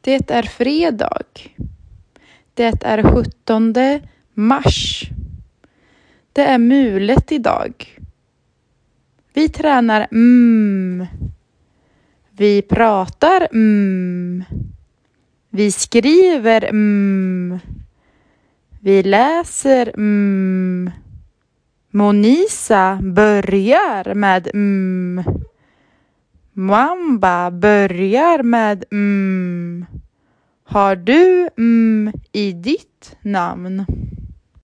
Det är fredag. Det är 17 mars. Det är mulet idag. Vi tränar Vi pratar Vi skriver Vi läser Monisa börjar med Mwamba börjar med Har du i ditt namn?